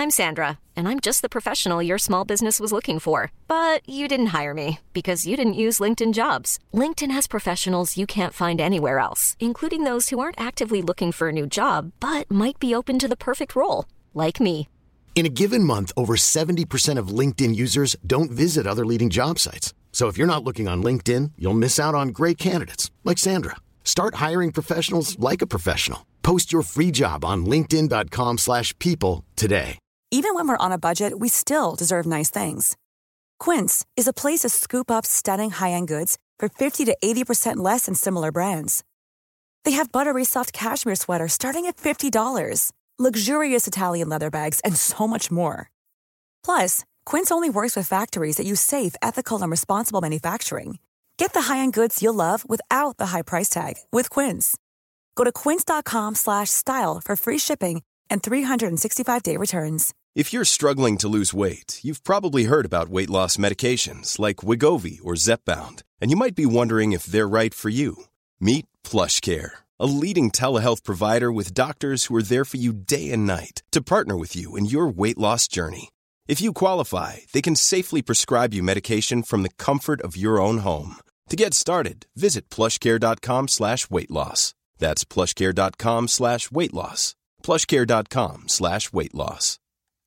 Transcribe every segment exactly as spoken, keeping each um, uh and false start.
I'm Sandra, and I'm just the professional your small business was looking for. But you didn't hire me because you didn't use LinkedIn Jobs. LinkedIn has professionals you can't find anywhere else, including those who aren't actively looking for a new job, but might be open to the perfect role, like me. In a given month, over seventy percent of LinkedIn users don't visit other leading job sites. So if you're not looking on LinkedIn, you'll miss out on great candidates like Sandra. Start hiring professionals like a professional. Post your free job on linkedin dot com slash people today. Even when we're on a budget, we still deserve nice things. Quince is a place to scoop up stunning high-end goods for fifty to eighty percent less than similar brands. They have buttery soft cashmere sweaters starting at fifty dollars, luxurious Italian leather bags, and so much more. Plus, Quince only works with factories that use safe, ethical, and responsible manufacturing. Get the high-end goods you'll love without the high price tag with Quince. Go to quince dot com slash style for free shipping and three sixty-five day returns. If you're struggling to lose weight, you've probably heard about weight loss medications like Wegovy or Zepbound, and you might be wondering if they're right for you. Meet PlushCare, a leading telehealth provider with doctors who are there for you day and night to partner with you in your weight loss journey. If you qualify, they can safely prescribe you medication from the comfort of your own home. To get started, visit plushcare.com slash weight loss. That's plushcare.com slash weight loss. plushcare.com slash weight loss.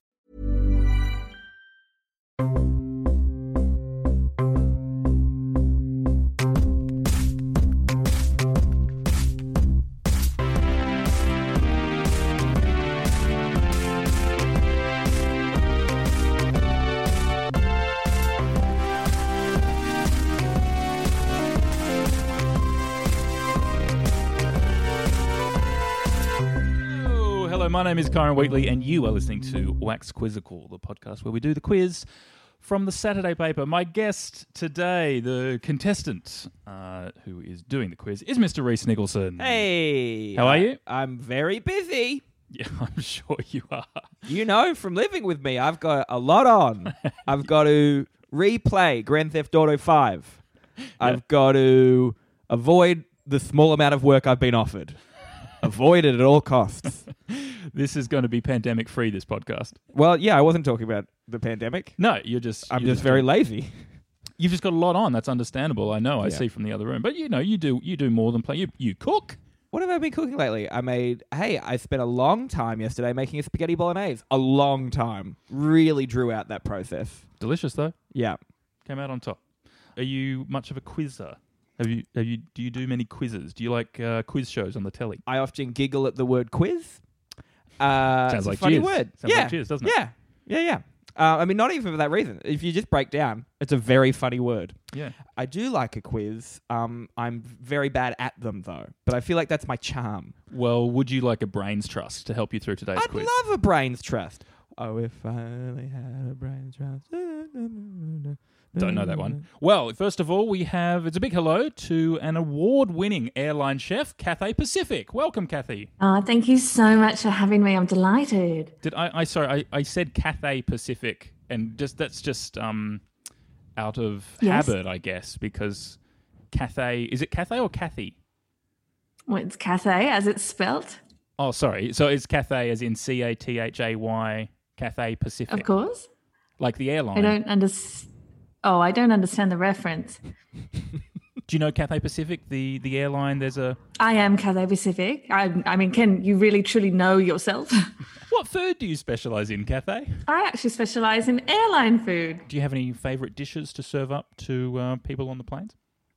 Hello, my name is Kyron Wheatley, and you are listening to Wax Quizzical, the podcast where we do the quiz from the Saturday paper. My guest today, the contestant uh, who is doing the quiz, is Mister Reese Nicholson. Hey. How are you? I'm very busy. Yeah, I'm sure you are. You know, from living with me, I've got a lot on. I've got to replay Grand Theft Auto five. I've Yep. got to avoid the small amount of work I've been offered. Avoid it at all costs. This is going to be pandemic-free, this podcast. Well, yeah, I wasn't talking about the pandemic. No, you're just... I'm you're just very doing- lazy. You've just got a lot on. That's understandable. I know. I Yeah. see from the other room. But, you know, you do you do more than play. You, you cook. What have I been cooking lately? I made, hey, I spent a long time yesterday making a spaghetti bolognese. A long time. Really drew out that process. Delicious, though. Yeah. Came out on top. Are you much of a quizzer? Have you have you do you do many quizzes? Do you like uh, quiz shows on the telly? I often giggle at the word quiz. Uh, Sounds it's a like funny jizz. word. Sounds yeah. like jizz, doesn't it? Yeah, yeah, yeah. Uh, I mean, not even for that reason. If you just break down, it's a very funny word. Yeah. I do like a quiz. Um, I'm very bad at them, though. But I feel like that's my charm. Well, would you like a brains trust to help you through today's I'd quiz? love a brains trust. Oh, if I only had a brains trust. Don't know that one. Well, first of all, we have, it's a big hello to an award-winning airline chef, Cathay Pacific. Welcome, Cathay. Oh, thank you so much for having me. I'm delighted. Did I, I sorry, I, I said Cathay Pacific, and just that's just um out of Yes. habit, I guess, because Cathay, is it Cathay or Cathy? Well, it's Cathay, as it's spelt, Oh, sorry. So it's Cathay as in C A T H A Y, Cathay Pacific. of course. Like the airline. I don't understand. Oh, I don't understand the reference. Do you know Cathay Pacific, the, the airline? There's a... I am Cathay Pacific. I, I mean, can you really truly know yourself? What food do you specialise in, Cathay? I actually specialise in airline food. Do you have any favourite dishes to serve up to uh, people on the planes?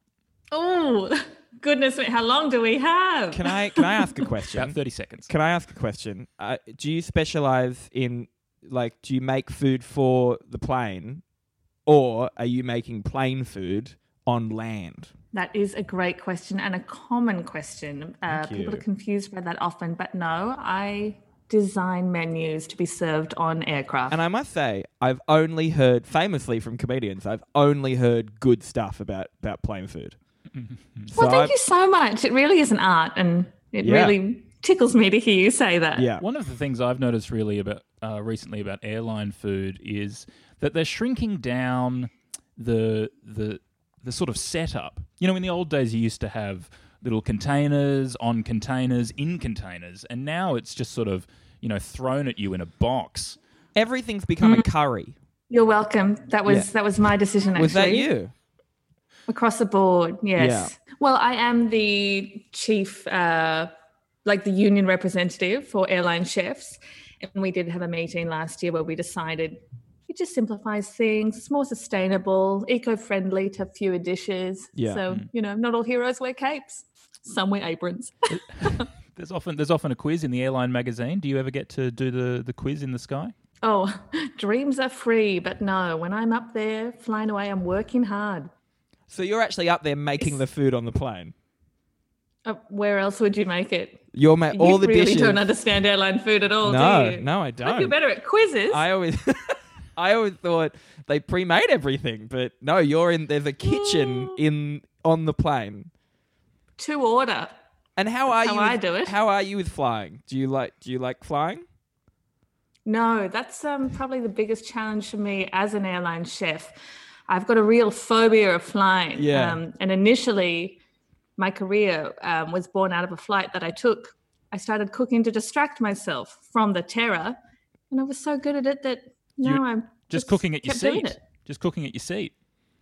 Oh, goodness me. How long do we have? Can I can I ask a question? About thirty seconds. Can I ask a question? Uh, do you specialize in, like, do you make food for the plane, or are you making plane food on land? That is a great question and a common question. Uh, Thank people you. are confused by that often, but no, I design menus to be served on aircraft. And I must say, I've only heard, famously from comedians, I've only heard good stuff about, about plane food. So well, thank I've- you so much. It really is an art, and it Yeah. really tickles me to hear you say that. Yeah. One of the things I've noticed really about uh, recently about airline food is that they're shrinking down the the the sort of setup. You know, in the old days, you used to have little containers on containers in containers, and now it's just sort of, you know, thrown at you in a box. Everything's become a curry. You're welcome. That was Yeah. that was my decision. Actually, Was that you? across the board? Yes. Yeah. Well, I am the chief, uh, like the union representative for airline chefs, and we did have a meeting last year where we decided it just simplifies things. It's more sustainable, eco-friendly to have fewer dishes. Yeah. So you know, not all heroes wear capes. Some wear aprons. There's often there's often a quiz in the airline magazine. Do you ever get to do the, the quiz in the sky? Oh, dreams are free, but no, when I'm up there flying away, I'm working hard. So you're actually up there making the food on the plane. Uh, where else would you make it? You're ma- all you the really dishes. don't understand airline food at all, No, do you? no, I I don't. feel better at quizzes. I always, I always thought they pre-made everything, but no, you're in. There's a kitchen in on the plane. To order. And how are That's you? how I with, do it. How are you with flying? Do you like? Do you like flying? No, that's um, probably the biggest challenge for me as an airline chef. I've got a real phobia of flying. Yeah. Um, and initially, my career um, was born out of a flight that I took. I started cooking to distract myself from the terror, and I was so good at it that now You- I'm Just cooking at your kept doing seat. it. Just cooking at your seat.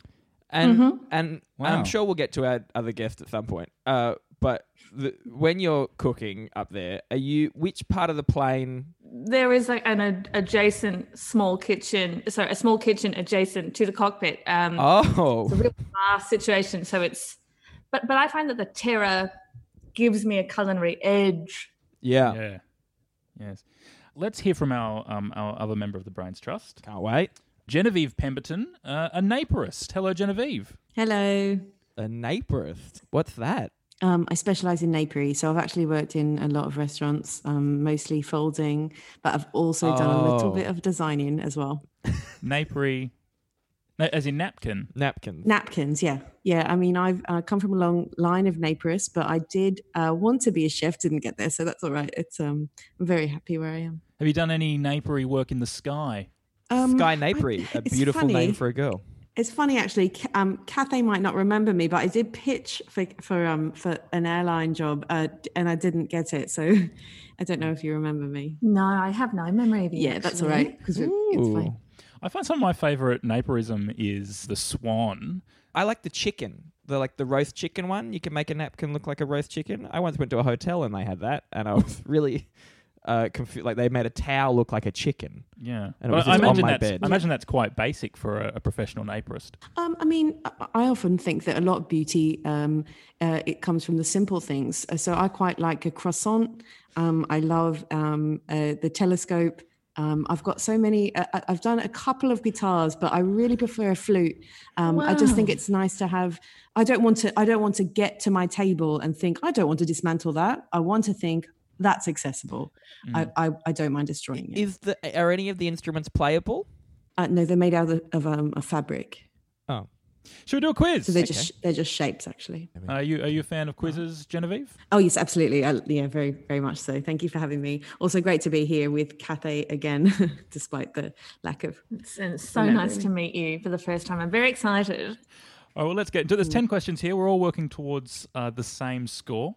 And Mm-hmm. and Wow. I'm sure we'll get to our other guest at some point. Uh, but the, when you're cooking up there, are you which part of the plane? There is like an ad- adjacent small kitchen, sorry, a small kitchen adjacent to the cockpit. Um, Oh, It's a real vast situation. So it's, but but I find that the terror gives me a culinary edge. yeah. Yeah. Yes. Let's hear from our um, our other member of the Brains Trust, Can't wait. Genevieve Pemberton, uh, a naperist. Hello, Genevieve. Hello. A naperist. What's that? Um, I specialise in napery, so I've actually worked in a lot of restaurants, um, mostly folding, but I've also done a little Oh. bit of designing as well. Napery, na- as in napkin. Napkins. Napkins, yeah. Yeah, I mean, I've uh, come from a long line of naperists, but I did uh, want to be a chef, didn't get there, so that's all right. It's um, I'm very happy where I am. Have you done any napery work in the sky? Um, Sky I- Napery, a it's beautiful funny. name for a girl. It's funny actually. Ca- Um, Cathay might not remember me, but I did pitch for for um for an airline job, uh, and I didn't get it. So I don't know if you remember me. No, I have no memory of you. Yeah, that's all actually. right because it's fine. I find some of my favourite naperism is the swan. I like the chicken, the like the roast chicken one. You can make a napkin look like a roast chicken. I once went to a hotel and they had that, and I was really uh, confused. Like they made a towel look like a chicken. Yeah, And it was Well, I just on imagine my that's bed. I imagine that's quite basic for a, a professional naperist. Um, I mean, I- I often think that a lot of beauty um, uh, it comes from the simple things. Uh, So I quite like a croissant. Um, I love um, uh, the telescope. Um, I've got so many. Uh, I- I've done a couple of guitars, but I really prefer a flute. Um, I just think Wow. it's nice to have. I don't want to. I don't want to get to my table and think I don't want to dismantle that. I want to think that's accessible. I, I I don't mind destroying it. Is the are any of the instruments playable? Uh, no, they're made out of, of um, a fabric, Oh, Should we do a quiz? so they're just they're just shapes actually. Are you are you a fan of quizzes, Genevieve? Oh yes, absolutely. I, yeah, very, very much so. Thank you for having me. Also, great to be here with Cathay again, despite the lack of. It's, and it's so No, nice really. to meet you for the first time. I'm very excited. All right, well, let's get into There's ten questions here. We're all working towards uh, the same score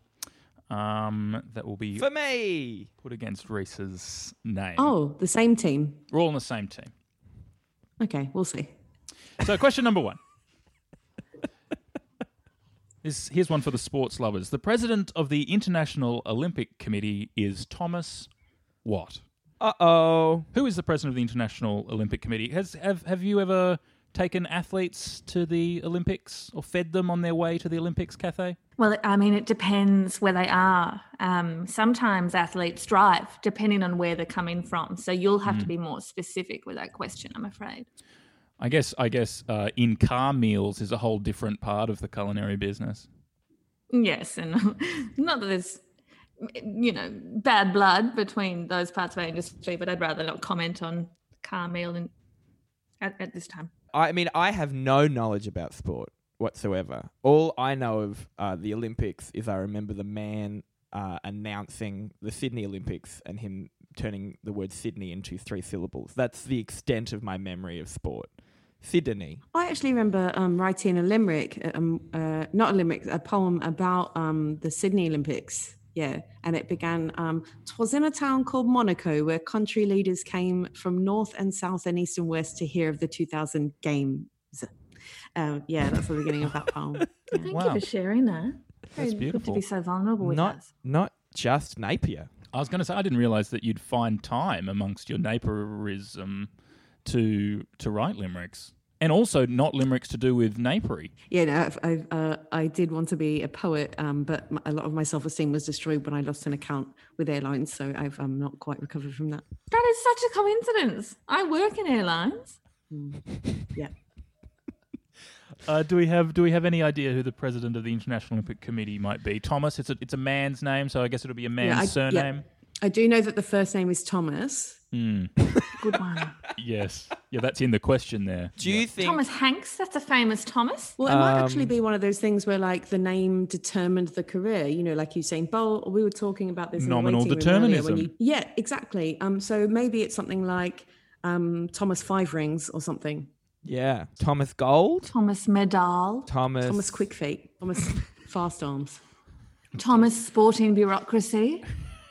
um, that will be for me. put against Reese's name. Oh, the same team. We're all on the same team. Okay, we'll see. So, question number one. This, here's one for the sports lovers. The president of the International Olympic Committee is Thomas what? Uh oh. Who is the president of the International Olympic Committee? Has have have you ever taken athletes to the Olympics or fed them on their way to the Olympics, Cathay? Well, I mean, it depends where they are. Um, sometimes athletes drive, depending on where they're coming from. So you'll have to be more specific with that question, I'm afraid. I guess I guess uh, in car meals is a whole different part of the culinary business. Yes, and not that there's, you know, bad blood between those parts of our industry, but I'd rather not comment on car meal in, at, at this time. I mean, I have no knowledge about sport whatsoever. All I know of uh, the Olympics is I remember the man uh, announcing the Sydney Olympics and him turning the word Sydney into three syllables. That's the extent of my memory of sport. Sydney. I actually remember um, writing a limerick, um, uh, not a limerick, a poem about um, the Sydney Olympics. Yeah, and it began, um, twas in a town called Monaco where country leaders came from north and south and east and west to hear of the two thousand games. Um, yeah, that's the beginning of that poem. Yeah. Thank Wow. you for sharing that. That's Very good beautiful. to be so vulnerable with Not us. not just Napier. I was going to say, I didn't realise that you'd find time amongst your Napierism to to write limericks. And also not limericks to do with napery. Yeah, no, I've, I've, uh, I did want to be a poet, um, but m- a lot of my self-esteem was destroyed when I lost an account with airlines, so I've um, not quite recovered from that. That is such a coincidence. I work in airlines. Yeah. Uh, do we have Do we have any idea who the president of the International Olympic Committee might be? Thomas. It's a it's a man's name, so I guess it'll be a man's Yeah, I- surname. yeah. I do know that the first name is Thomas. Hmm. Good one. Yes. Yeah, that's in the question there. Do you think Thomas Hanks, that's a famous Thomas. Well, it might Um, actually be one of those things where, like, the name determined the career. You know, like Usain Bolt. We were talking about this. Nominal in the waiting room earlier when determinism. you- yeah, exactly. Um, so maybe it's something like um, Thomas Five Rings or something. Yeah, Thomas Gold, Thomas Medal. Thomas Thomas Quick Feet. Thomas Fast Arms. Thomas Sporting Bureaucracy.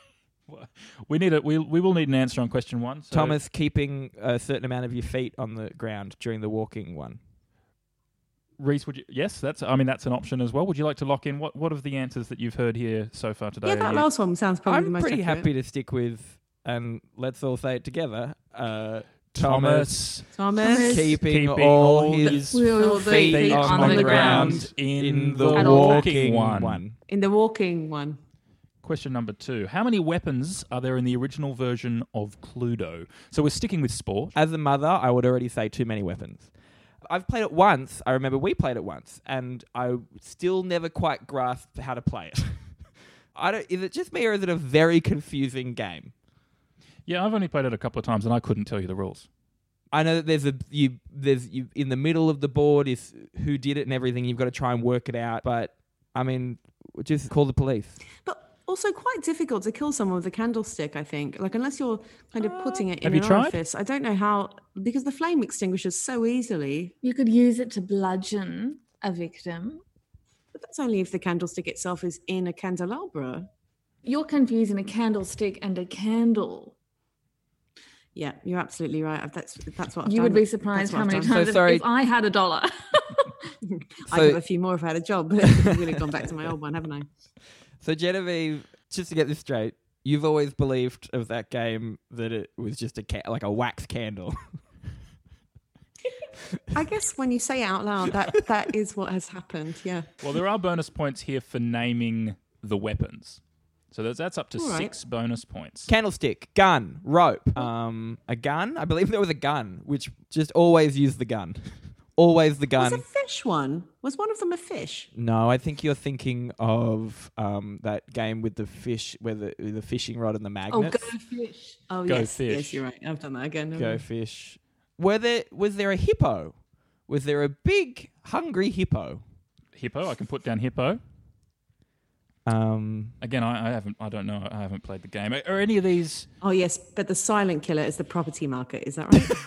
We need a we we will need an answer on question one. So Thomas keeping a certain amount of your feet on the ground during the walking one. Reese, would you? Yes, that's. I mean, that's an option as well. Would you like to lock in? What What of the answers that you've heard here so far today? Yeah, are that you- last one sounds probably the I'm most pretty accurate. happy to stick with, and let's all say it together. Uh, Thomas, Thomas. Thomas. keeping, keeping all all his his Will feet, feet on, on the the ground, ground in the At walking one. one. In the walking one. Question number two. How many weapons are there in the original version of Cluedo? So we're sticking with sport. As a mother, I would already say too many weapons. I've played it once. I remember we played it once, and I still never quite grasped how to play it. I don't. Is it just me, or is it a very confusing game? Yeah, I've only played it a couple of times, and I couldn't tell you the rules. I know that there's a you there's you in the middle of the board is who did it and everything. You've got to try and work it out. But I mean, just call the police. But also quite difficult to kill someone with a candlestick, I think. Like, unless you're kind of putting it have in you an tried? orifice. I don't know how, because the flame extinguishes so easily. You could use it to bludgeon a victim. But that's only if the candlestick itself is in a candelabra. You're confusing a candlestick and a candle. Yeah, you're absolutely right. That's that's what I've You done. would be That's surprised what how I've many done. times So if, sorry. if I had a dollar. I'd So- have a few more if I had a job. I'm going to gone back to my old one, haven't I? So Genevieve, just to get this straight, you've always believed of that game that it was just a ca- like a wax candle. I guess when you say it out loud, that that is what has happened. Yeah. Well, there are bonus points here for naming the weapons. So that's, that's up to All right. six bonus points. Candlestick, gun, rope, um, a gun. I believe there was a gun, which just always used the gun. Always the gun. Was a fish one? Was one of them a fish? No, I think you're thinking of um, that game with the fish, where the the fishing rod and the oh, magnets. go fish. Oh, Go yes. fish. Yes, you're right. I've done that again. Go fish. Were there was there a hippo? Was there a big hungry hippo? Hippo. I can put down hippo. Um, Again, I, I haven't. I don't know. I haven't played the game. Are, are any of these? Oh, yes. But the silent killer is the property market. Is that right?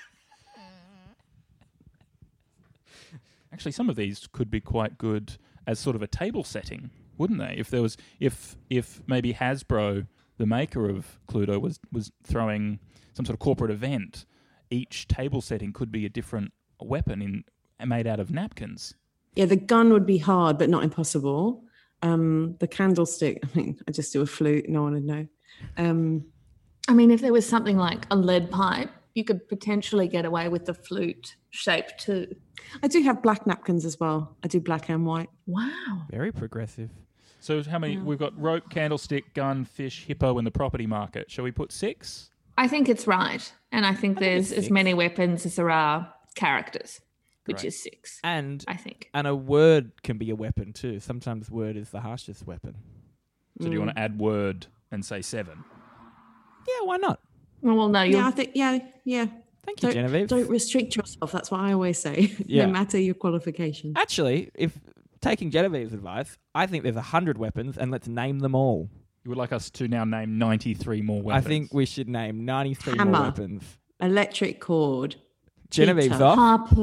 Actually, some of these could be quite good as sort of a table setting, wouldn't they? If there was, if if maybe Hasbro, the maker of Cluedo, was was throwing some sort of corporate event, each table setting could be a different weapon in made out of napkins. Yeah, the gun would be hard, but not impossible. Um, the candlestick, I mean, I just do a flute, no one would know. Um, I mean, if there was something like a lead pipe, you could potentially get away with the flute shape too. I do have black napkins as well. I do black and white. Wow. very progressive. So how many? We've got rope, candlestick, gun, fish, hippo, and the property market. Shall we put six? I think it's right. And I think there's it's as six. many weapons as there are characters, which Great. is six, And I think. and a word can be a weapon too. Sometimes word is the harshest weapon. So do you want to add word and say seven? Yeah, why not? Well, no, you're Yeah, I think, yeah, yeah. Thank you, Don't, Genevieve. don't restrict yourself. That's what I always say, Yeah. no matter your qualification. Actually, if taking Genevieve's advice, I think there's a hundred weapons, and let's name them all. You would like us to now name ninety-three more weapons? I think we should name ninety-three Hammer. more weapons. Electric cord. Genevieve's Heater. off. harpoon.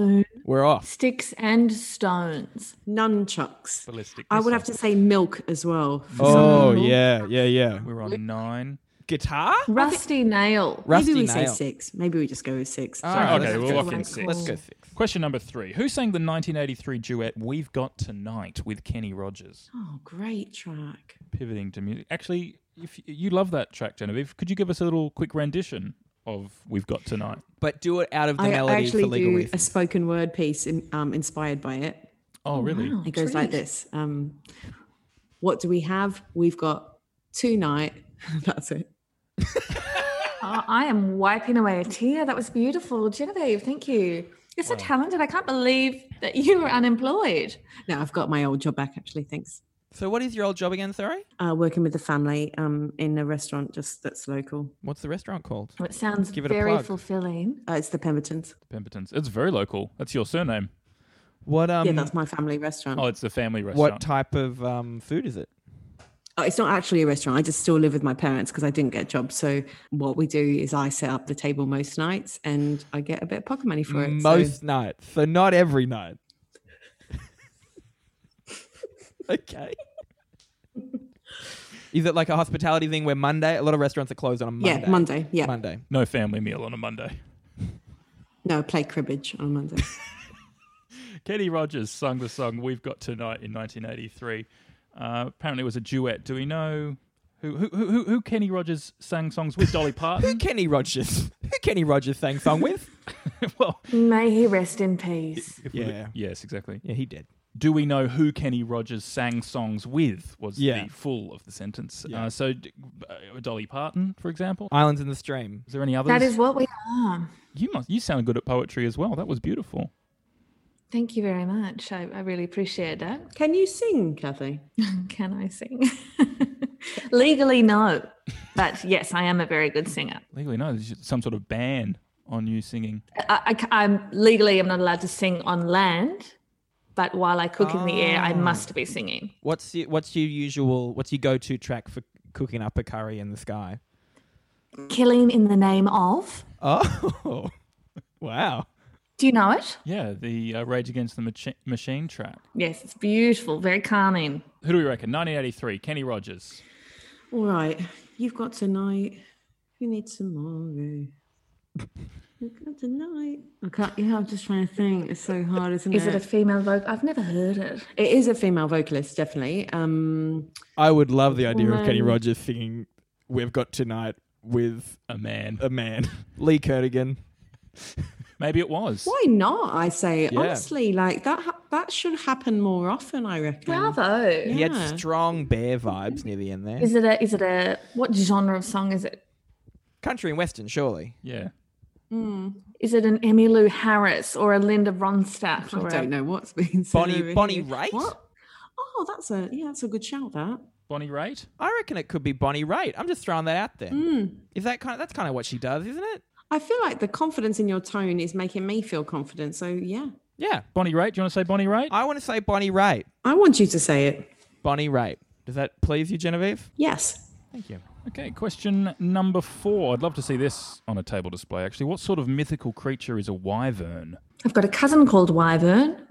We're off. Sticks and stones. Nunchucks. Ballistic I would have to missile. say milk as well. for Oh, some people. yeah, yeah, yeah. We're on nine. Guitar? Rusty nail. Rusty Maybe we nail. say six. Maybe we just go with six. All Sorry, right, okay, let's we'll go lock in six. six. Let's go six. Question number three. Who sang the nineteen eighty-three duet We've Got Tonight with Kenny Rogers? Oh, great track. Pivoting to music. Actually, if y- you love that track, Genevieve, could you give us a little quick rendition of We've Got Tonight? But do it out of the I melody actually for legal do reasons. a spoken word piece in, um, inspired by it. Oh, really? wow. It goes like Treat. this. Um, what do we have? We've got tonight. That's it. Oh, I am wiping away a tear. That was beautiful. Genevieve, thank you. You're so talented. I can't believe that you were unemployed. No, I've got my old job back, actually. Thanks. So what is your old job again, sorry? Uh, working with the family um, in a restaurant just that's local. What's the restaurant called? It sounds Give it a very plug. fulfilling. Uh, it's the Pembertons. Pembertons. It's very local. That's your surname. What um yeah, that's my family restaurant. Oh, it's the family restaurant. what type of um food is it? Oh, it's not actually a restaurant. I just still live with my parents because I didn't get a job. So what we do is I set up the table most nights and I get a bit of pocket money for it. Most So, nights. So not every night. Okay. Is it like a hospitality thing where Monday, a lot of restaurants are closed on a Monday? yeah, Monday. Yeah. Monday. No family meal on a Monday. No, play cribbage on Monday. Kenny Rogers sung the song We've Got Tonight in nineteen eighty-three. Uh, apparently it was a duet. Do we know who who who, who Kenny Rogers sang songs with? Dolly Who Parton? Kenny Rogers? Who Kenny Rogers sang song with? Well, May he rest in peace. if we- Yeah. yes, exactly. Yeah, he did. Do we know who Kenny Rogers sang songs with? Was Yeah. the full of the sentence. Yeah. Uh, so d- uh, Dolly Parton, for example. Islands in the Stream. Is there any others? That is what we are. You must. You sound good at poetry as well. That was beautiful. Thank you very much. I, I really appreciate that. Can you sing, Kathy? Can I sing? Legally, no. But yes, I am a very good singer. Legally, no. There's some sort of ban on you singing. I, am legally, I'm not allowed to sing on land, but while I cook in the air, I must be singing. What's your, what's your usual, what's your go-to track for cooking up a curry in the sky? Killing in the name of. Oh, wow. Do you know it? Yeah, the uh, Rage Against the Machi- Machine track. Yes, it's beautiful, very calming. Who do we reckon? nineteen eighty-three, Kenny Rogers. All right. You've got tonight. You need tomorrow. You've got tonight. I can't, yeah, I'm just trying to think. It's so hard, isn't Is it? it a female vocal? I've never heard it. It is a female vocalist, definitely. Um, I would love the idea of Woman. Kenny Rogers singing We've Got Tonight with A man. a man. Lee Kerrigan. Maybe it was. why not? I say Yeah. honestly, like that. Ha- that should happen more often. I reckon. Bravo. He had Yeah. strong bear vibes near the end there. Is it a, is it a, what genre of song is it? Country and Western, surely. Yeah. Is it an Emmylou Harris or a Linda Ronstadt? I Or don't a, know what's being said. Bonnie- over Bonnie here. Raitt? What? Oh, that's a yeah. That's a good shout. That. Bonnie Raitt? I reckon it could be Bonnie Raitt. I'm just throwing that out there. Hmm. Is that kind of that's kind of what she does, isn't it? I feel like the confidence in your tone is making me feel confident. So yeah, Yeah. Bonnie Raitt? Do you want to say Bonnie Raitt? I want to say Bonnie Raitt. I want you to say it. Bonnie Raitt. Does that please you, Genevieve? Yes. Thank you. Okay, question number four. I'd love to see this on a table display, actually. What sort of mythical creature is a wyvern? I've got a cousin called Wyvern.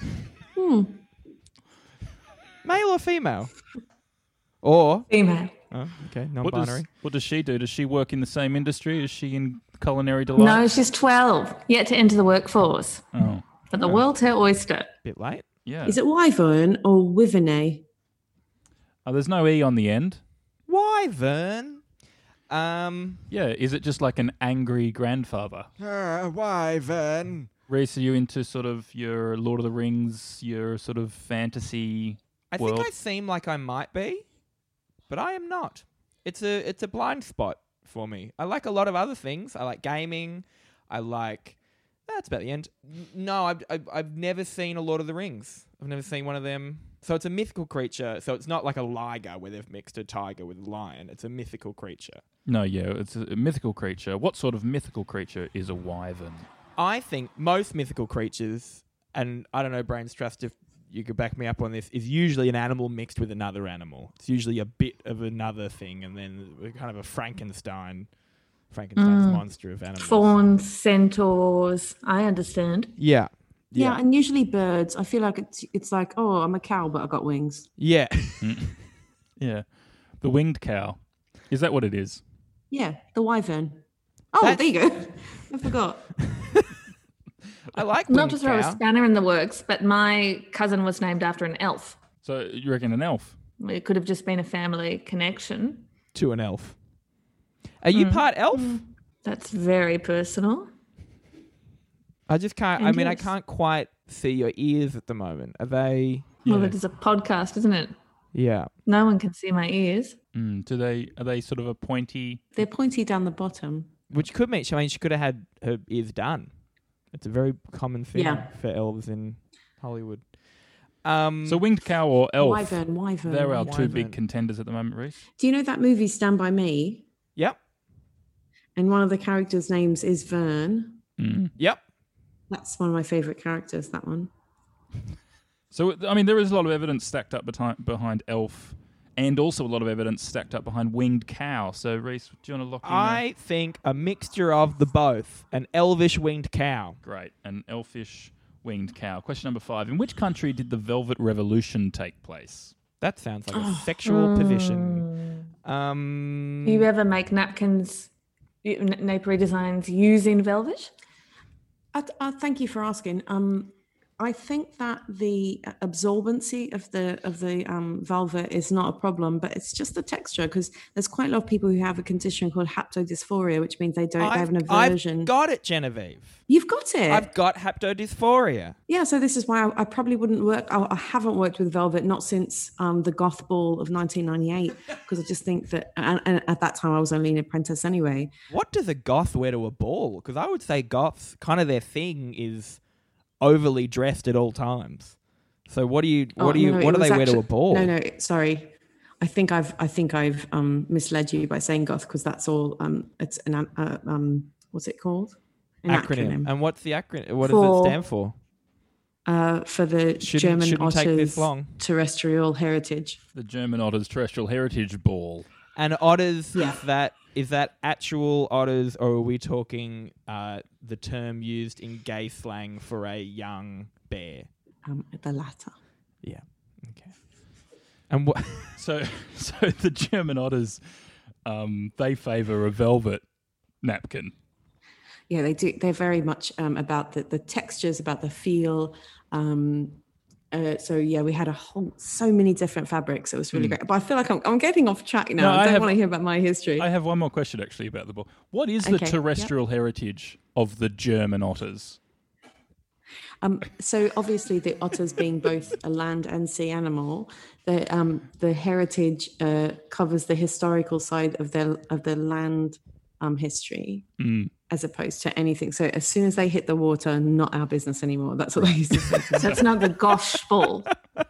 Male or female? Or Female. oh, okay, What non-binary. does, what does she do? Does she work in the same industry? Is she in culinary delight? No, she's twelve, yet to enter the workforce. Oh, But the world's her oyster. Bit late. yeah. Is it wyvern or wyvernay? Oh, there's no E on the end. Wyvern. Um. Yeah, is it just like an angry grandfather? Uh, wyvern. Reese, are you into sort of your Lord of the Rings, your sort of fantasy I world? think I seem like I might be, but I am not. It's a it's a blind spot for me. I like a lot of other things. I like gaming. I like. That's about the end. N- No, I've, I've I've never seen a Lord of the Rings. I've never seen one of them. So it's a mythical creature. So it's not like a liger where they've mixed a tiger with a lion. It's a mythical creature. No, yeah, it's a mythical creature. What sort of mythical creature is a wyvern? I think most mythical creatures, and I don't know, Brains Trust, if you could back me up on this, is usually an animal mixed with another animal. It's usually a bit of another thing, and then kind of a Frankenstein, Frankenstein's monster of animals. Fawns, centaurs. I understand. Yeah. Yeah, Yeah. and usually birds. I feel like it's it's like, oh, I'm a cow, but I got wings. Yeah. Yeah. The winged cow. Is that what it is? Yeah, the wyvern. Oh, That's- there you go. I forgot. I like Not to winged throw cow. a spanner in the works, but my cousin was named after an elf. So you reckon an elf? It could have just been a family connection. to an elf. Are you part elf? That's very personal. I just can't. I And mean, I yes. can't quite see your ears at the moment. Are they? Well, Yeah. it is a podcast, isn't it? Yeah. No one can see my ears. Mm, do they? Are they sort of a pointy? They're pointy down the bottom. Which could mean. I mean, she could have had her ears done. It's a very common thing Yeah. for elves in Hollywood. Um. So winged cow or elf? Wyvern, wyvern. They're our two Wyvern. big contenders at the moment, Reese. Do you know that movie Stand By Me? Yep. And one of the characters' names is Vern. Mm. Yep. That's one of my favourite characters, that one. So I mean, there is a lot of evidence stacked up behind, behind elf, and also a lot of evidence stacked up behind winged cow. So Reese, do you want to lock in? there? I think a mixture of the both. An elvish winged cow. Great, an elfish winged cow. Question number five: in which country did the Velvet Revolution take place? That sounds like a sexual position. Um. Do you ever make napkins, y- n- napery designs using velvet? I, I thank you for asking. Um, I think that the absorbency of the of the um, velvet is not a problem, but it's just the texture because there's quite a lot of people who have a condition called haptodysphoria, which means they don't they have I've, an aversion. I've got it, Genevieve. You've got it. I've got haptodysphoria. Yeah, so this is why I, I probably wouldn't work. I, I haven't worked with velvet not since um, the Goth Ball of nineteen ninety-eight because I just think that, and, and at that time I was only an apprentice anyway. What does a goth wear to a ball? Because I would say goths, kind of their thing is overly dressed at all times. So what do you what Oh, do you no, what it do they was wear to a actu- ball? No, no, sorry. I think I've I think I've um, misled you by saying goth because that's all. Um, it's an an- uh, um, what's it called? An acronym. acronym, And what's the acronym? What does For- it stand for? uh, for the Shouldn't- German shouldn't take otters this long. terrestrial heritage. The German Otters Terrestrial Heritage Ball. And otters, Yeah. is that is that actual otters, or are we talking uh, the term used in gay slang for a young bear? Um, the latter. Yeah. Okay. And what? So, so the German Otters, um, they favour a velvet napkin. Yeah, they do. They're very much um, about the, the textures, about the feel. Um, uh, so yeah, we had a whole so many different fabrics. It was really great. But I feel like I'm, I'm getting off track now. No, I I don't have- want to hear about my history. I have one more question actually about the ball. What is the Okay, terrestrial heritage of the German Otters? Um, so obviously, the otters being both a land and sea animal, the um, the heritage uh, covers the historical side of their of the land um, history, Mm. as opposed to anything. So as soon as they hit the water, not our business anymore. That's what they used to say. So it's not the Gosh ball.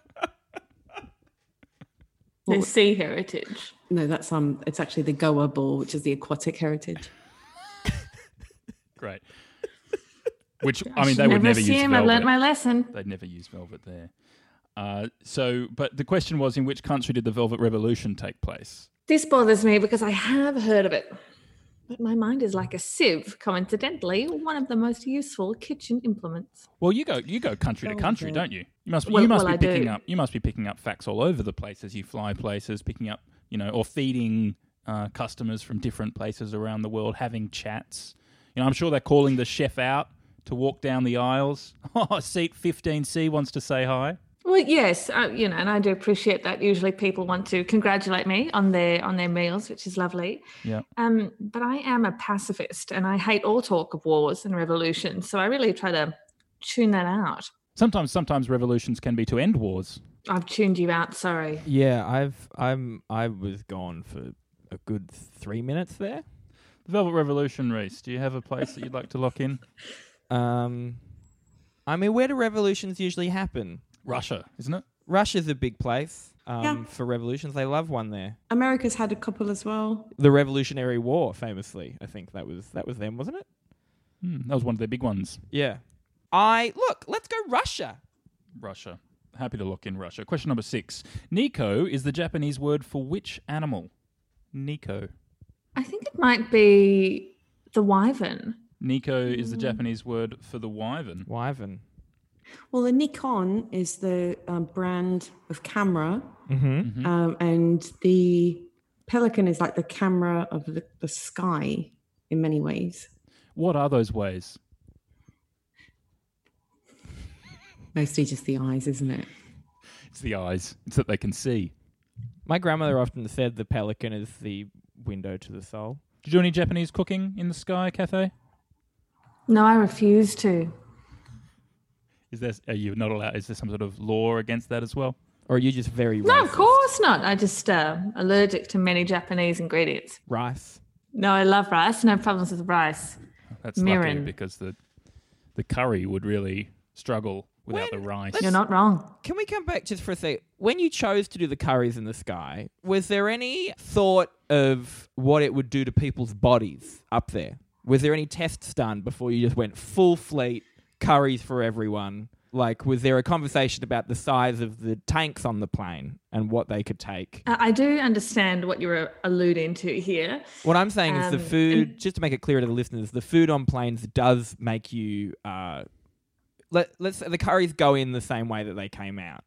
The sea heritage. No, that's um, it's actually the Goa ball, which is the aquatic heritage. Great. Which I mean, they would never use assume I've velvet. learnt my lesson. They'd never use velvet there. Uh, so, but the question was, in which country did the Velvet Revolution take place? This bothers me because I have heard of it. But my mind is like a sieve, coincidentally, one of the most useful kitchen implements. Well, you go, you go country to Oh, country, okay. don't you? You must, Well- you must well, be I picking do. up, you must be picking up facts all over the place as you fly places, picking up, you know, or feeding uh, customers from different places around the world, having chats. You know, I'm sure they're calling the chef out to walk down the aisles. Oh, seat fifteen C wants to say hi. Well, yes, uh, you know, and I do appreciate that. Usually, people want to congratulate me on their on their meals, which is lovely. Yeah. Um, but I am a pacifist, and I hate all talk of wars and revolutions. So I really try to tune that out. Sometimes, sometimes revolutions can be to end wars. I've tuned you out. Sorry. Yeah, I've I'm I was gone for a good three minutes there. The Velvet Revolution, Reese. Do you have a place that you'd like to lock in? Um, I mean, where do revolutions usually happen? Russia, isn't it? Russia's a big place um, Yeah. for revolutions. They love one there. America's had a couple as well. The Revolutionary War, famously, I think that was that was them, wasn't it? Hmm, that was one of their big ones. Yeah. I look. Let's go Russia. Russia. Happy to lock in Russia. Question number six. Nico is the Japanese word for which animal? Nico. I think it might be the wyvern. Nico is the Japanese word for the wyvern. Wyvern. Well, the Nikon is the um, brand of camera, Mm-hmm. um, and the Pelican is like the camera of the, the sky in many ways. What are those ways? Mostly just the eyes, isn't it? It's the eyes. It's that they can see. My grandmother often said the pelican is the window to the soul. Did you do any Japanese cooking in the sky, Cathay? No, I refuse to. Is there? Are you not allowed? Is there some sort of law against that as well? Or are you just very No, of racist? course not. I just uh, allergic to many Japanese ingredients. Rice. No, I love rice. No problems with rice. That's lucky Mirin. because the the curry would really struggle without When- the rice. You're not wrong. Can we come back just for a sec? When you chose to do the curries in the sky, was there any thought of what it would do to people's bodies up there? Was there any tests done before you just went full fleet, curries for everyone? Like, was there a conversation about the size of the tanks on the plane and what they could take? I I do understand what you're alluding to here. What I'm saying is the Um, food, and- just to make it clear to the listeners, the food on planes does make you, uh, let, let's say the curries go in the same way that they came out.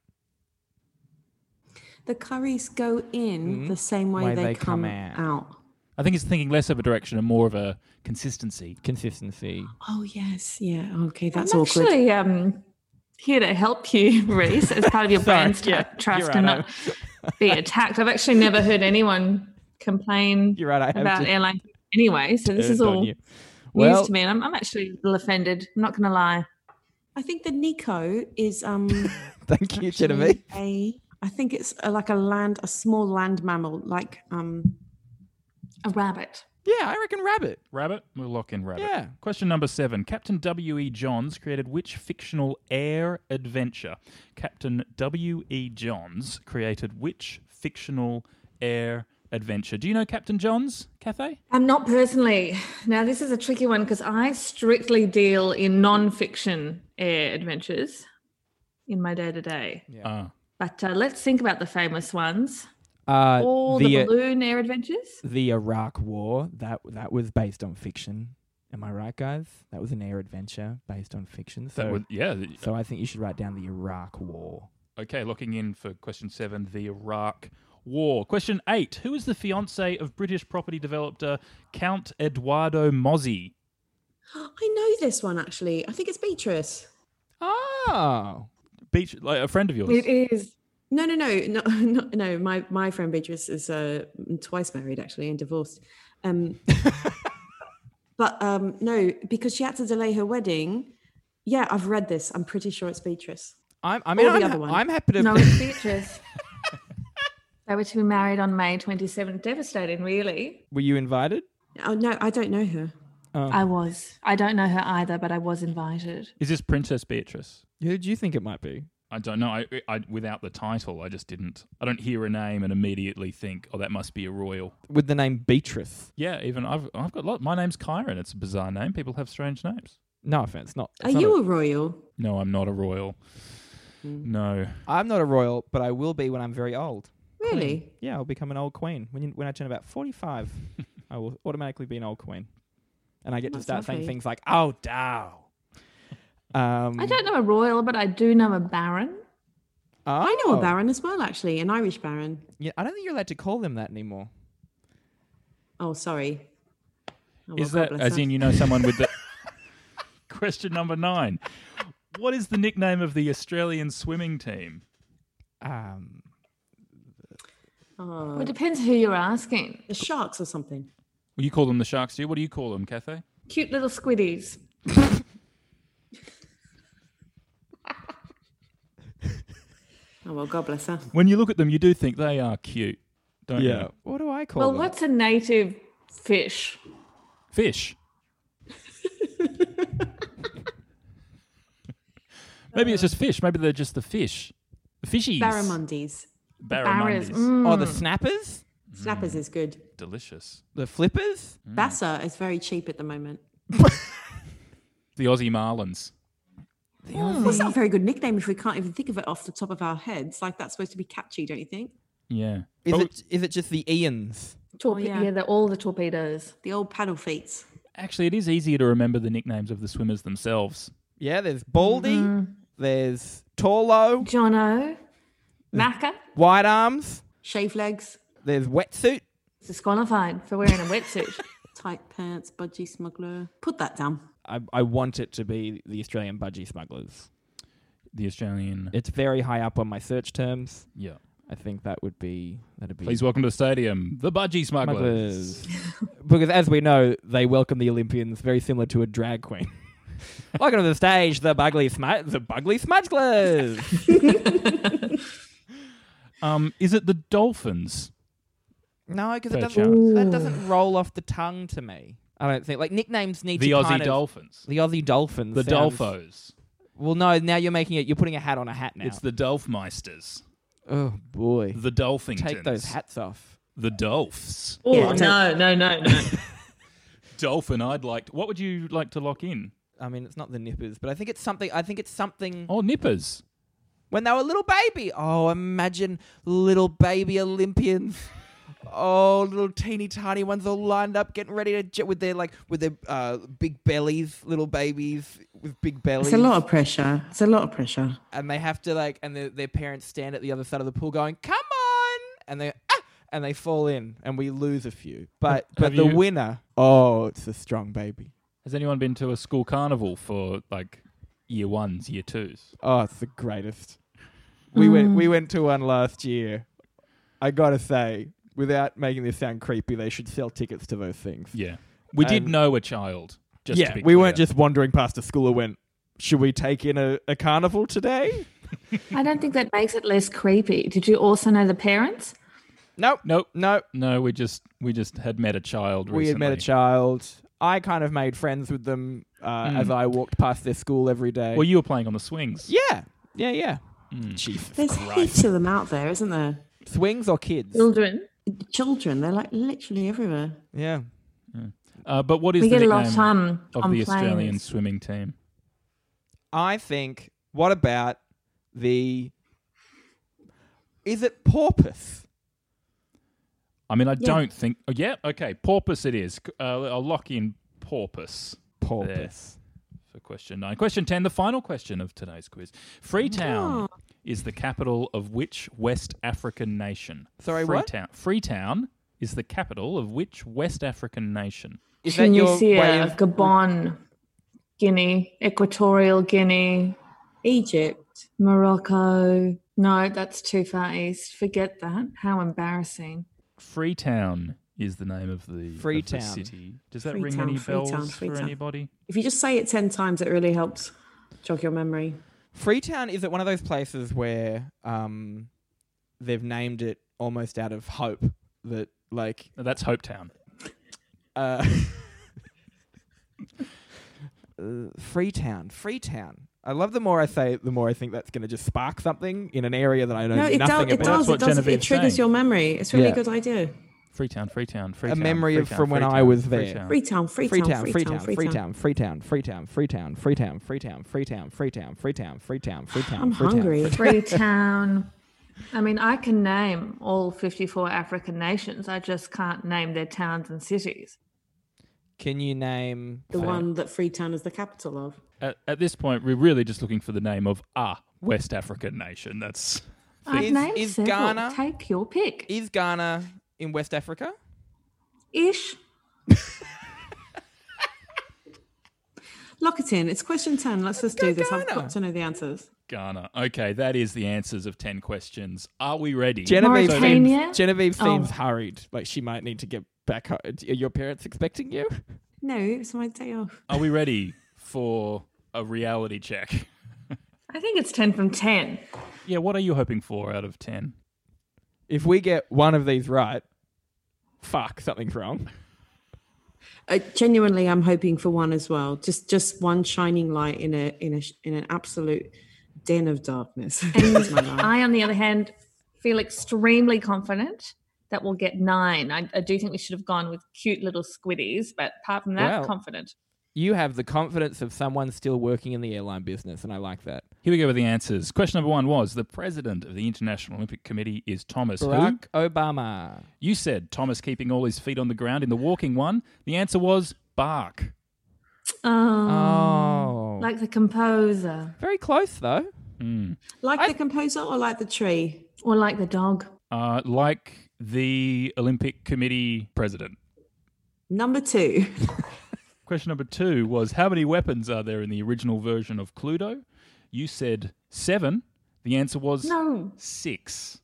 The curries go in Mhm. the same way, Way they, they come, come out. out. I think it's thinking less of a direction and more of a consistency. Consistency. Oh, yes. Yeah. Okay, that's I'm awkward. actually um, here to help you, Reese, as part of your Sorry, brand's yeah, tra- trust you're and right, not be attacked. I've actually never heard anyone complain You're right, I have about just airline anyway, so this is turned on all you. news Well, to me, and I'm, I'm actually a little offended. I'm not going to lie. I think the Nico is um thank you, actually Genevieve. a I think it's a, like a land a small land mammal like um A rabbit. Yeah, I reckon rabbit. Rabbit? We'll lock in rabbit. Yeah. Question number seven. Captain W E. Johns created which fictional air adventure? Captain W E. Johns created which fictional air adventure? Do you know Captain Johns, Cathay? I'm not personally. Now, this is a tricky one because I strictly deal in non-fiction air adventures in my day-to-day. Ah. But uh, let's think about the famous ones. Uh, All the, the uh, balloon air adventures. the Iraq War, that that was based on fiction. Am I right, guys? That was an air adventure based on fiction. So, That would, yeah. th- so I think you should write down the Iraq War. Okay, locking in for question seven, the Iraq War. Question eight. Who is the fiance of British property developer Count Eduardo Mozzi? I know this one actually. I think it's Beatrice. Oh. Beach, like a friend of yours. It is. No, no, no, no, no. no. My my friend Beatrice is uh, twice married actually and divorced. Um, but um, no, because she had to delay her wedding. Yeah, I've read this. I'm pretty sure it's Beatrice. I'm, I mean, Or the I'm, other one. I'm happy to... No, it's Beatrice. They were to be married on May twenty-seventh. Devastating, really. Were you invited? Oh no, I don't know her. I was. I don't know her either, but I was invited. Is this Princess Beatrice? Who do you think it might be? I don't know. I, I, without the title, I just didn't. I don't hear a name and immediately think, "Oh, that must be a royal." With the name Beatrice. Yeah, even I've I've got a lot. My name's Kyron. It's a bizarre name. People have strange names. No offense, not. Are it's not you a- a royal? No, I'm not a royal. No. I'm not a royal, but I will be when I'm very old. Really? Yeah, I'll become an old queen. When you, when I turn about forty-five, I will automatically be an old queen. And I get to That's start saying lovely. things like, oh, dow. Um, I don't know a royal, but I do know a baron. I know a oh. baron as well, actually, an Irish baron. Yeah, I don't think you're allowed to call them that anymore. Oh, sorry. Oh, well, Is God that bless as her. in you know someone with the question number nine? What is the nickname of the Australian swimming team? Um, Oh, Well, it depends who you're asking. the Sharks or something? Well, you call them the Sharks, do you? What do you call them, Cathay? Cute little squiddies. Oh, well, God bless her. When you look at them, you do think they are cute, don't yeah. you? What do I call Well, them? what's a native fish? Fish. Maybe it's just fish. Maybe they're just the fish. The fishies. Barramundis. Barras. Barramundis. Mm. Oh, the snappers? Snappers is good. Delicious. The flippers? Bassa is very cheap at the moment. The Aussie Marlins. Well, it's not a very good nickname if we can't even think of it off the top of our heads. Like, that's supposed to be catchy, don't you think? Yeah. Is But it is it just the Ians? Torpe- yeah. yeah, they're all the torpedoes. The old paddle feet. actually, it is easier to remember the nicknames of the swimmers themselves. Yeah, there's Baldy, There's Torlo, Jono, Macca, White Arms. Shave legs, There's Wetsuit. disqualified for wearing a wetsuit. tight pants, budgie smuggler. Put that down. I, I want it to be the Australian Budgie Smugglers. The Australian. It's very high up on my search terms. Yeah. I think that would be that'd be. Please welcome to the stadium, the Budgie Smugglers. Smugglers. Because as we know, they welcome the Olympians very similar to a drag queen. Welcome to the stage, the Bugly Smu- the Bugly Smugglers. um, is it the Dolphins? No, because it Fair doesn't. That doesn't roll off the tongue to me. I don't think like nicknames need The to Aussie kind of, Dolphins. The Aussie Dolphins. The sounds- Dolphos. Well, no. Now you're making it. You're putting a hat on a hat now. It's the Dolphmeisters. Oh boy. The Dolphingtons. Take those hats off. The Dolphs. Oh, Yeah, no, no, no, no. Dolphin, I'd like to, what would you like to lock in? I mean, it's not the Nippers, but I think it's something. I think it's something. Oh, Nippers. When they were little baby. Oh, imagine little baby Olympians. Oh, little teeny tiny ones all lined up, getting ready to jet with their like with their uh, big bellies, little babies with big bellies. It's a lot of pressure. It's a lot of pressure. And they have to like, and their, their parents stand at the other side of the pool, going, "Come on!" And they ah! and they fall in, and we lose a few. But but Have the you- winner, oh, it's a strong baby. Has anyone been to a school carnival for like year ones, year twos? Oh, it's the greatest. We went we went to one last year. I gotta say, without making this sound creepy, they should sell tickets to those things. Yeah. We did And- know a child. Just yeah, to be we weren't clear. just wandering past a school and went, should we take in a, a carnival today? I don't think that makes it less creepy. Did you also know the parents? Nope. Nope. No. No, we just we just had met a child recently. We had met a child. I kind of made friends with them uh, Mm. as I walked past their school every day. Well, you were playing on the swings. yeah. Yeah, yeah. Mm. Jesus There's Christ. heaps of them out there, isn't there? Swings or kids? Children. Children, they're like literally everywhere. Yeah. Uh, but what is We the get a lot nickname um, of on the Australian planes. swimming team? I think, what about the... Is it porpoise? I mean, I Yeah. don't think... Oh, yeah, okay. Porpoise it is. Uh, I'll lock in porpoise. Porpoise. For question nine. Question ten, the final question of today's quiz. Freetown Oh. is the capital of which West African nation? Sorry, what? Freetown. Freetown is the capital of which West African nation? Is that your Tunisia, way of... Gabon, Guinea, Equatorial Guinea, Egypt. Morocco. No, that's too far east. Forget that. How embarrassing. Freetown is the name of the, of the Freetown. city. Does that ring Freetown, any bells Freetown, for Freetown. anybody? If you just say it ten times, it really helps jog your memory. Freetown, is it one of those places where um, they've named it almost out of hope that, like... No, that's Hopetown. Uh, uh, Freetown, Freetown. I love the more I say it, the more I think that's going to just spark something in an area that I know No, it, nothing does, it about. does. what It does. It Genevieve's triggers saying. your memory. It's a really Yeah. good idea. Freetown, Freetown, Freetown. memory of Freetown, from when I Freetown, was there. Freetown. Freetown, Freetown, Freetown, Freetown, Freetown, Freetown. Freetown, Freetown, Freetown, Freetown, Freetown, Freetown, Freetown, Freetown, Freetown, Freetown. I'm hungry. Freetown. I mean, I can name all fifty-four African nations. I just can't name their towns and cities. Can you name The uh, one that Freetown is the capital of. At, at this point, we're really just looking for the name of a West African nation. That's I've Is- named is several. Ghana- Take your pick. Is Ghana in West Africa? Ish. Lock it in. It's question ten. Let's just do this. I've Ghana. got to know the answers. Ghana. Okay, that is the answers of ten questions. Are we ready? Genevieve Mauritania? seems, Genevieve Oh. seems hurried. Like she might need to get back home. Are your parents expecting you? No, it's my day off. Are we ready for a reality check? I think it's ten from ten. Yeah, what are you hoping for out of ten? If we get one of these right, fuck, something's wrong. Uh, genuinely, I'm hoping for one as well. Just, just one shining light in a, in a, in an absolute den of darkness. That's my life. I, on the other hand, feel extremely confident that we'll get nine. I, I do think we should have gone with cute little squiddies, but apart from that, Well. confident. You have the confidence of someone still working in the airline business, and I like that. Here we go with the answers. Question number one was, the president of the International Olympic Committee is Thomas who? Barack Obama. You said Thomas keeping all his feet on the ground in the walking one. The answer was Bach. Oh, Oh. like the composer. Very close, though. Mm. Like I- the composer or like the tree? Or like the dog. Uh, like the Olympic Committee president. Number two. Question number two was, how many weapons are there in the original version of Cluedo? You said seven. The answer was No. six.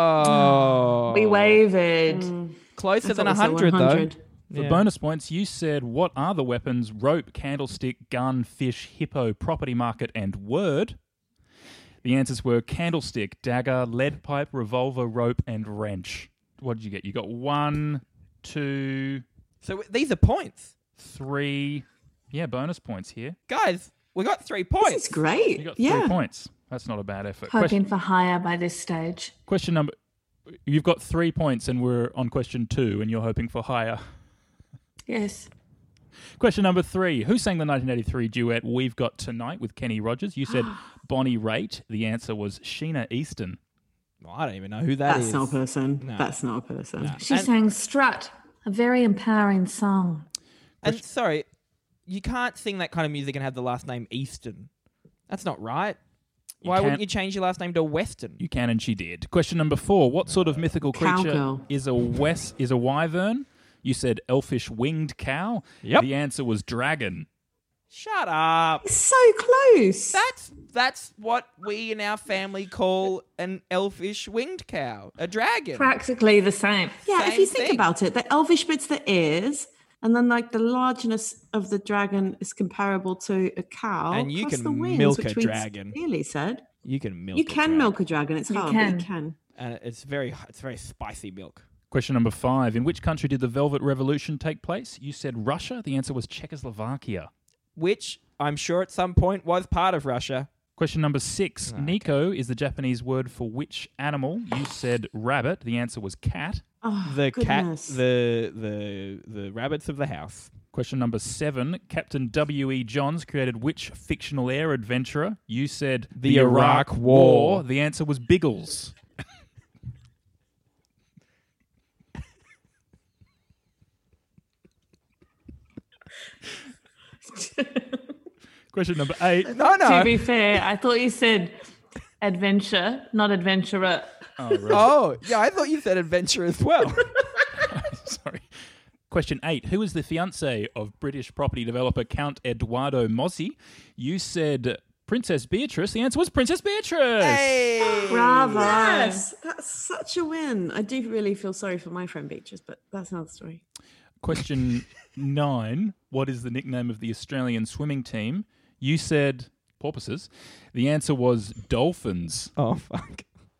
Oh. We wavered. Closer I than thought we said one hundred, though. one hundred. For Yeah. bonus points, you said, what are the weapons? Rope, candlestick, gun, fish, hippo, property market, and word. The answers were candlestick, dagger, lead pipe, revolver, rope, and wrench. What did you get? You got one, two, So these are points. three. Yeah, bonus points here. Guys, we got three points. This is great. You got three yeah. points. That's not a bad effort. Hoping Question, for higher by this stage. question number... You've got three points and we're on question two and you're hoping for higher. Yes. Question number three. Who sang the nineteen eighty-three duet We've Got Tonight with Kenny Rogers? You said Bonnie Raitt. The answer was Sheena Easton. Well, I don't even know who that That's is. not a person. No. That's not a person. No. She And- sang Strut, a very empowering song. And sorry, you can't sing that kind of music and have the last name Easton. That's not right. You Why wouldn't can't- you change your last name to Weston? You can and she did. Question number four. What sort of mythical creature Cowgirl. is a wes- is a wyvern? You said elfish winged cow. Yep. The answer was dragon. Shut up. It's so close. That's that's what we in our family call an elfish winged cow, a dragon. Practically the same. yeah, if same you think thing. about it, the elvish bit's the ears, and then like the largeness of the dragon is comparable to a cow. And you plus can the wings, milk a which we dragon. Clearly said You can milk. you a can dragon. milk a dragon. It's You hard, can. but you can. and it's very it's very spicy milk. Question number five. In which country did the Velvet Revolution take place? You said Russia. The answer was Czechoslovakia. Which I'm sure at some point was part of Russia. Question number six. Nico is the Japanese word for which animal? You said rabbit. The answer was cat. Oh, The goodness. cat, the the the rabbits of the house. Question number seven. Captain W E. Johns created which fictional air adventurer? You said The Iraq War. The answer was Biggles. Question number eight. No, no. To be fair, I thought you said adventure, not adventurer. Oh, right. Oh, yeah, I thought you said adventure as well. Sorry. Question eight. Who is the fiancé of British property developer Count Eduardo Mossi? You said Princess Beatrice. The answer was Princess Beatrice. Hey! Bravo. Yes, that's such a win. I do really feel sorry for my friend Beatrice, but that's another story. Question nine. What is the nickname of the Australian swimming team? You said porpoises. The answer was dolphins. Oh, fuck.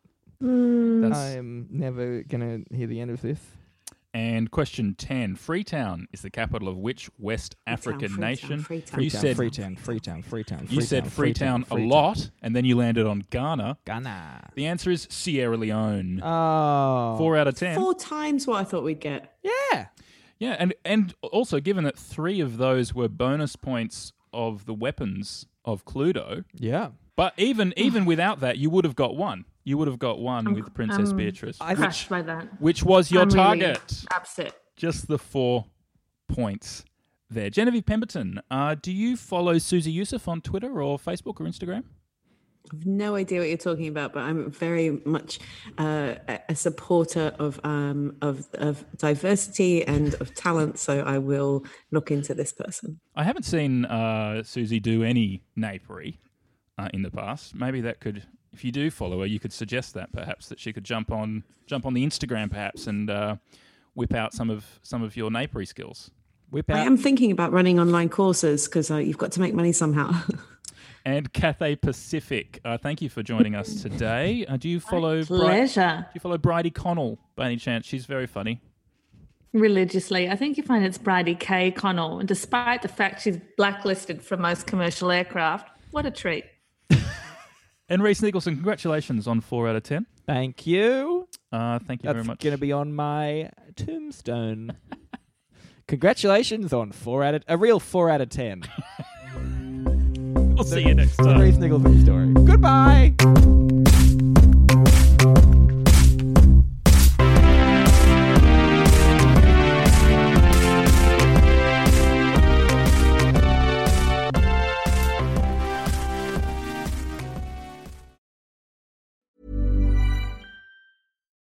That's, I'm never going to hear the end of this. and question ten. Freetown is the capital of which West African Freetown, nation? Freetown. You said Freetown, Freetown, Freetown. you said Freetown, a lot, and then you landed on Ghana. Ghana. The answer is Sierra Leone. Oh. Four out of ten. Four times what I thought we'd get. Yeah. Yeah, and and also given that three of those were bonus points of the weapons of Cluedo, Yeah. but even even without that, you would have got one. You would have got one with Princess I'm Beatrice, I Crushed by that. which was your I'm really target. upset. Just the four points there. Genevieve Pemberton, uh, do you follow Susie Youssef on Twitter or Facebook or Instagram? I've no idea what you're talking about, but I'm very much uh, a- a supporter of um, of of diversity and of talent. So I will look into this person. I haven't seen uh, Susie do any napery uh, in the past. Maybe that could, if you do follow her, you could suggest that perhaps that she could jump on jump on the Instagram perhaps and uh, whip out some of some of your napery skills. Whip I out. am thinking about running online courses because uh, you've got to make money somehow. And Cathay Pacific, uh, thank you for joining us today. Uh, do you follow Bri- Pleasure. Do you follow Bridie Connell by any chance? She's very funny. Religiously. I think you find it's Bridie K. Connell. And despite the fact she's blacklisted from most commercial aircraft, what a treat. And Reece Nicholson, congratulations on four out of ten. Thank you. Uh, thank you That's very much. going to be on my tombstone. Congratulations on four out of a real four out of ten. We'll see you next The time. Reece Nicholson story. Goodbye.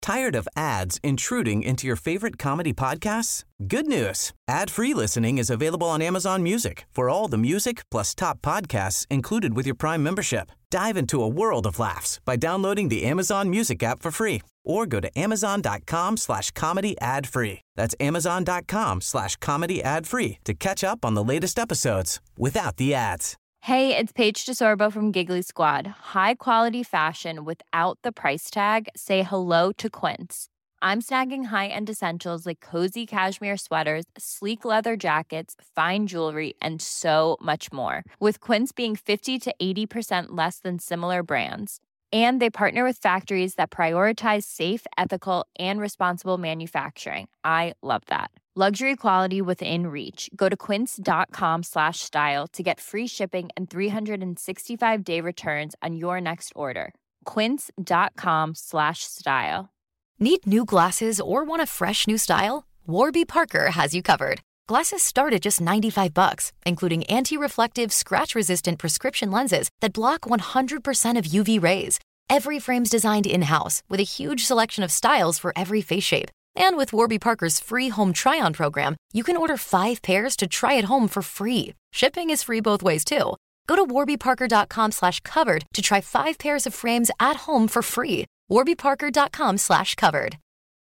Tired of ads intruding into your favorite comedy podcasts? Good news. Ad-free listening is available on Amazon Music for all the music plus top podcasts included with your Prime membership. Dive into a world of laughs by downloading the Amazon Music app for free or go to amazon.com slash comedy ad free. That's amazon.com slash comedy ad free to catch up on the latest episodes without the ads. Hey, it's Paige DeSorbo from Giggly Squad. High quality fashion without the price tag. Say hello to Quince. I'm snagging high-end essentials like cozy cashmere sweaters, sleek leather jackets, fine jewelry, and so much more. With Quince being fifty to eighty percent less than similar brands. And they partner with factories that prioritize safe, ethical, and responsible manufacturing. I love that. Luxury quality within reach. Go to quince.com slash style to get free shipping and three sixty-five day returns on your next order. Quince.com slash style. Need new glasses or want a fresh new style? Warby Parker has you covered. Glasses start at just ninety-five bucks, including anti-reflective, scratch-resistant prescription lenses that block one hundred percent of U V rays. Every frame's designed in-house with a huge selection of styles for every face shape. And with Warby Parker's free home try-on program, you can order five pairs to try at home for free. Shipping is free both ways, too. Go to warbyparker.com slash covered to try five pairs of frames at home for free. warbyparker.com slash covered.